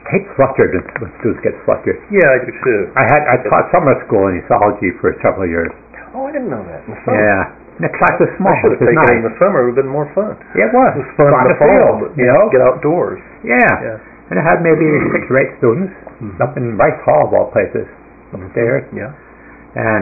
hate flustered when students get flustered. Yeah, I do too. I taught summer school in ethology for several years. Oh, I didn't know that. In the summer. Yeah. And the class was small. I should have taken it in the summer. It would have been more fun. Yeah, it was. It was fun in the fall, but get outdoors. Yeah. And I had maybe 6 or 8 students up in Rice Hall, of all places, upstairs. Yeah. And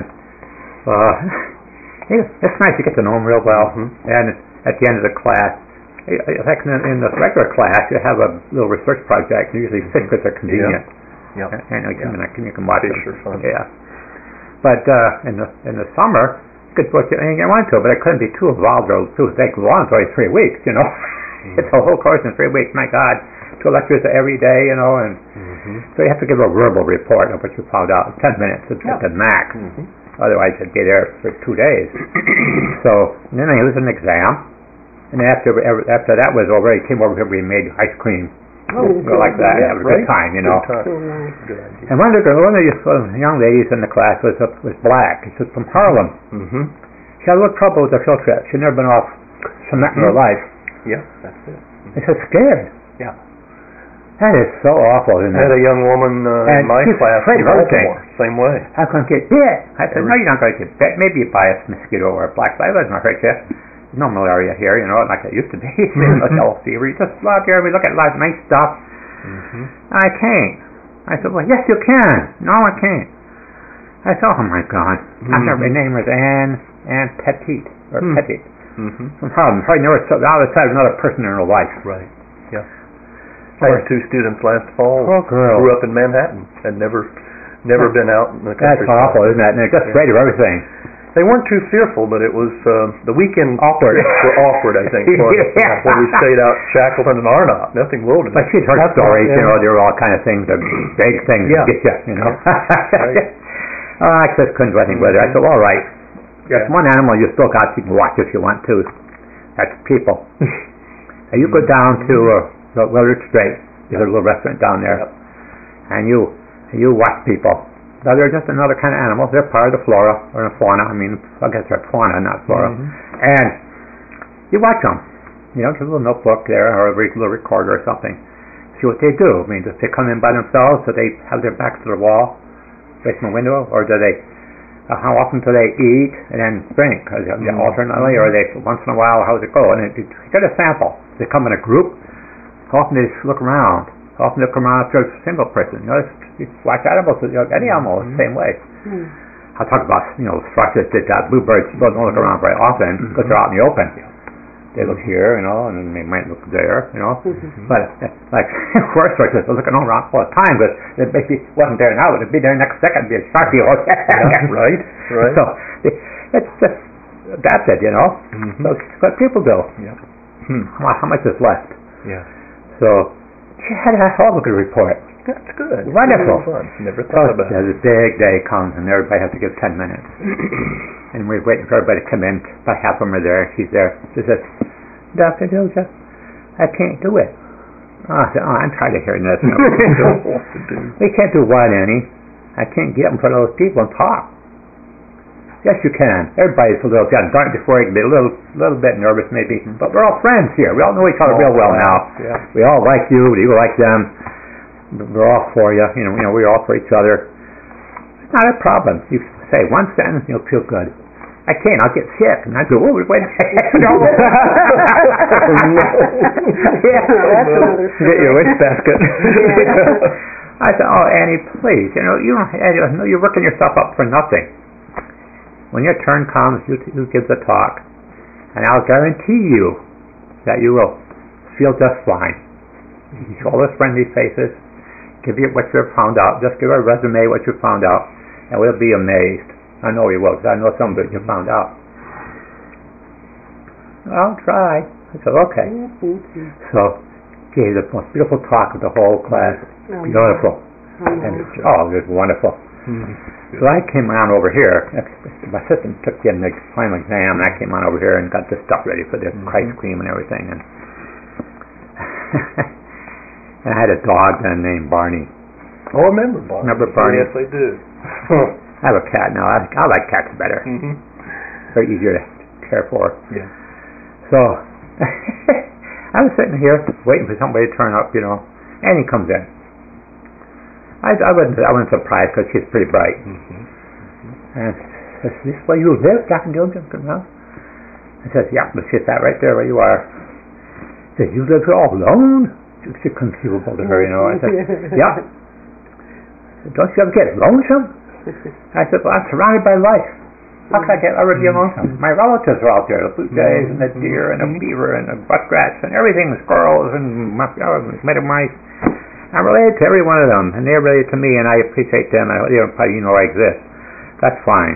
it's nice to get to know them real well. And at the end of the class, like in the regular class, you have a little research project. Usually fish are convenient. Yeah. And you can watch fish them. are fun. Yeah. But in the summer, you could put anything you want to, but it couldn't be too involved or too big. Long, it's only 3 weeks, you know. It's a whole course in 3 weeks. My God, 2 lectures every day, you know, and so you have to give a verbal report of what you found out in 10 minutes at the max. Otherwise, you'd be there for 2 days. So and then it was an exam. And after that was over, he came over here. We made ice cream, like that. Yeah, have a good time, you know. Good idea. And one of the young ladies in the class was black. She was from Harlem. She had a little trouble with her field trip. She'd never been off cement in her life. Yeah, that's it. And she was scared. Yeah. That is so awful, isn't it? I had a young woman in my class in Baltimore, same way. I'm going to get bit. I said, no, you're not going to get bit. Maybe you buy a mosquito or a black fly. It doesn't hurt you. There's no malaria here, you know, like it used to be. No yellow fever. You just go out there, we look at a lot of nice stuff. I can't. I said, well, yes, you can. No, I can't. I said, oh, my God. I remember her name was Anne Petit, or Petit, from Harlem. Hardly never saw the other side of another person in her life. Right, yeah. I had 2 students last fall. Oh, girl. Grew up in Manhattan and never been out in the country. That's awful, isn't it? And they're just afraid of everything. They weren't too fearful, but it was the weekend awkward. were awkward, I think, for us. When we stayed out Shackleton and Arnott, nothing wilderness. But she'd heard stories, you know, there were all kind of things, big things that get you, you know. I just couldn't do anything with it. I said, all right, there's one animal you still got, you can watch if you want to. That's people. And you go down to Willard Strait, there's a little restaurant down there, and you watch people. Now, they're just another kind of animal. They're part of the flora or the fauna. I mean, I guess they're fauna, not flora. And you watch them. You know, there's a little notebook there or a little recorder or something. See what they do. I mean, do they come in by themselves? Do they have their backs to the wall, facing the window? Or do they, how often do they eat and then drink? Alternately? Or they, once in a while, how does it go? And you get a sample. They come in a group. How often they just look around? How often they come around if they're a single person? You know, watch animals, any animal the same way. I talk about, thrushes did that. Bluebirds don't look around very often because they're out in the open. They look here, and then they might look there, But like horse thrushes, they're looking around all the time, but if it wasn't there now, it'd be there next second. It'd be a sharpie. Right. So it's just adapted, So it's what people do. How much is left? Yeah. So she had a hell of a good report. That's good. Wonderful. Fun. Never thought about it. The big day comes, and everybody has to give 10 minutes. And we're waiting for everybody to come in. About half of them are there. She's there. She says, Dr. Dilja, I can't do it. I said, I'm tired of hearing this. We can't do what, Annie? I can't get up in front of those people and talk. Yes, you can. Everybody's a little done it before. You can be a little bit nervous, maybe. But we're all friends here. We all know each other real well now. Yeah. We all like you. You like them. We're all for you. We're all for each other. It's not a problem. You say one sentence, and you'll feel good. I can't. I'll get sick. And I go, wait a minute. Get your wish basket. I said, oh, Annie, please. You're working yourself up for nothing. When your turn comes, you give the talk, and I'll guarantee you that you will feel just fine. You show all those friendly faces, give you what you've found out, just give a resume what you found out, and we'll be amazed. I know you will, because I know some of it you found out. I'll try. I said, okay. So, gave the most beautiful talk of the whole class. Beautiful. And, it was wonderful. So I came around over here. My assistant took in the final exam, and I came on over here and got this stuff ready for the ice cream and everything. And, and I had a dog then named Barney. Oh, I remember Barney. Remember Barney? Yes, I do. I have a cat now. I like cats better. They're easier to care for. Yeah. So I was sitting here waiting for somebody to turn up, and he comes in. I wasn't surprised because she's pretty bright. And says, "This is where you live, Dr. Gilligan?" I says, "Yeah," but she sat right there where you are. She said, "You live here all alone?" It's inconceivable to her, you know. I said, "Yeah." Said, "Don't you ever get lonesome?" I said, "Well, I'm surrounded by life. How can I ever be lonesome? My relatives are out there, the blue jays and the deer and the beaver and the muskrats and everything, the squirrels and mice. I'm related to every one of them, and they're related to me, and I appreciate them, and they don't probably know I exist. That's fine."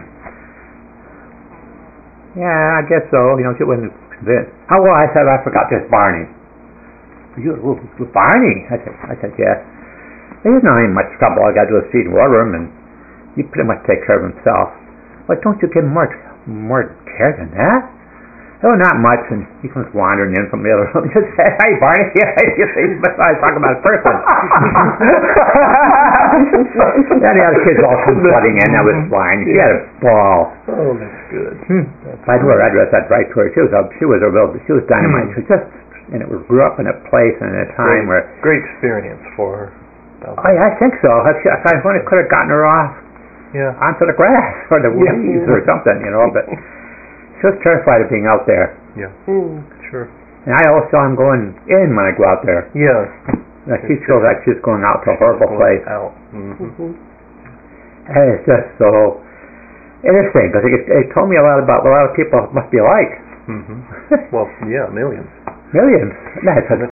"Yeah, I guess so." You know, she wasn't convinced. "Oh, well," I said, "I forgot this Barney." "You, Barney?" I said, "Yes. He's not in much trouble. All I got to do is feed and water him, and he pretty much takes care of himself." "But don't you give him more care than that?" "Oh, not much." And he comes wandering in from the other room. He says, "Hey, Barney." I was talking about a person. Then the other kids all come flooding in. That was fine. She had a ball. Oh, that's good. I knew her address. I'd write to her. She was dynamite. She just, grew up in a place and a time where. Great experience for her. I think so. If I only could have gotten her off. Yeah. Onto the grass or the weeds or something, but she was terrified of being out there. Yeah. Sure. And I always saw him going in when I go out there. Yeah. She feels like she's going out to a horrible place. Out. And it's just so interesting because it told me a lot about what a lot of people must be like. Well, yeah, millions. Millions. That's